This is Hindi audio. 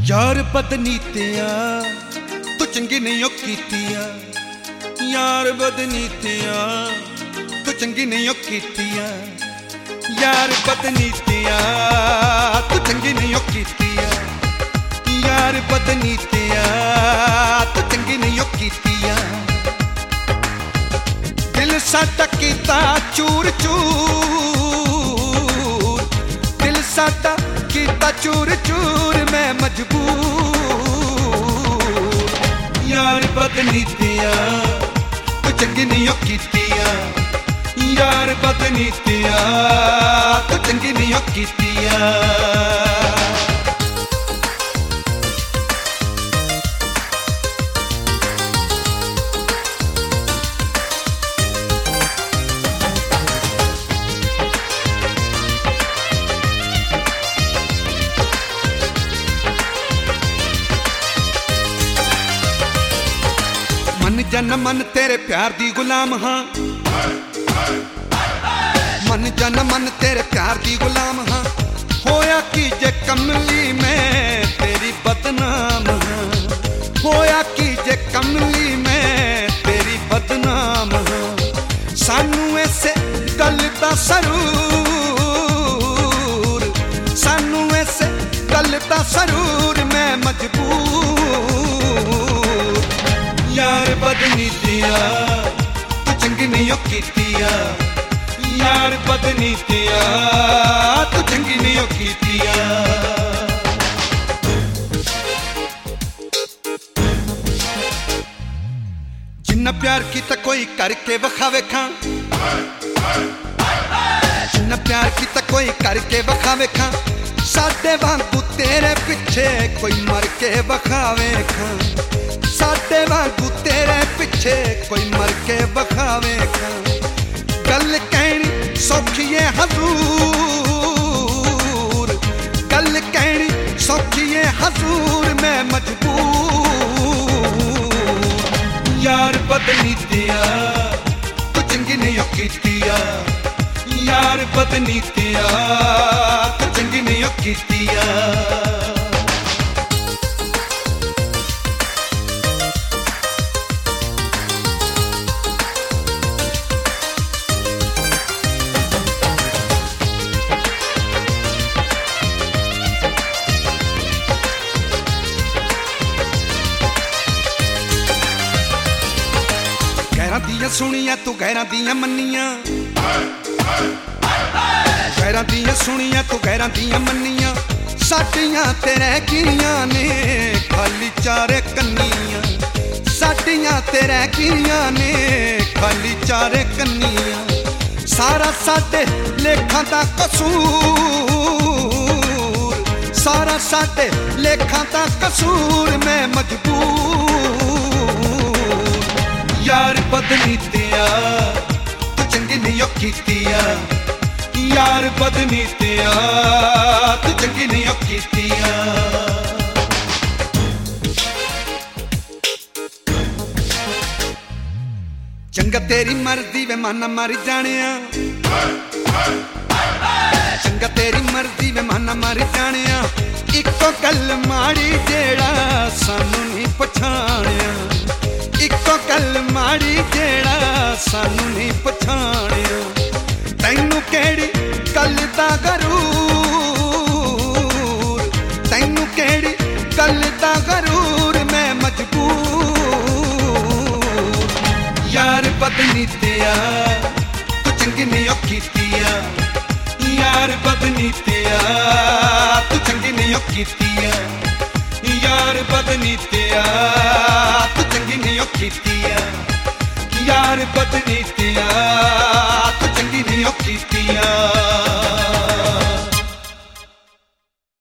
यार बदनीतियां तू चंगी नहीं ओ कीतियां, यार बदनीतियां तू चंगी नहीं ओ कीतियां, यार बदनीतियां तू चंगी नहीं ओ कीतियां, यार बदनीतियां तू चंगी नहीं ओ कीतियां। दिल साडा कीता चूर चूर, दिल साडा कीता चूर चूर, मैं मजबूर। यार बदनीतियां तू चंगी नहीं ओ कीतियां, यार बदनीतियां तू चंगी नहीं ओ कीतियां। मन जन मन तेरे प्यार दी गुलाम हाँ, मन जन मन तेरे प्यार दी गुलाम हाँ। होया की जे कमली मैं तेरी बदनाम हाँ, होया की जे कमली मैं तेरी बदनाम हाँ। सानू ऐसे गल दा सरूर, सानू ऐसे गल दा सरूर, मैं मजबूर। यार बदनीतियां तू चंगी नहीं ओ कीतियां, यार बदनीतियां तू चंगी नहीं ओ कीतियां। जिन्ना प्यार कीता कोई करके वखावे खां, जिन्ना प्यार कीता कोई करके वखावे खां। साडे वांगू तेरे पिछे कोई मर के वखावे खां, साडे वांगू तेरे पिछे कोई मर के वखावे खां। गल कहनी सौखी है हजूर, गल कहनी सौखी है हजूर, मैं मजबूर। यार बदनीतियां तू चंगी नहीं ओ कीतियां, यार बदनीतियां तू चंगी नहीं ओ कीतियां। गैरां दियां सुनियां तू गैरां दियां मन्नियां, गैरां दियां सुनियां तू गैरां दियां मन्नियां। साडियां ते रह गियां ने खाली चारे कन्नियां, साडियां ते रह गियां ने खाली चारे कन्नियां। सारा साडे लेखां दा कसूर, सारा साडे लेखां दा कसूर, मैं मजबूर। यार बदनीतियां तू चंगी नहीं ओ कीतियां, यार बदनीतियां तू चंगी नहीं ओ कीतियां। चंगा तेरी मर्जी वे माना मर जानिया, चंगा तेरी मर्जी वे माना मर जानिया। इको गल माड़ी जेड़ा सानू नहीं पछाणिया, इको गल माड़ी जेड़ा सानू नहीं पछाणिया। तैनू केड़ी गल दा गरूर, तैनू केड़ी गल दा गरूर, मैं मजबूर। यार बदनीतियां तू चंगी नहीं ओ कीतियां, यार बदनीतियां तू चंगी नहीं ओ कीतियां, यार बदनीतियां तू चंगी नहीं ओ कीतियां, यार बदनीतियां तू चंगी नहीं ओ कीतियां।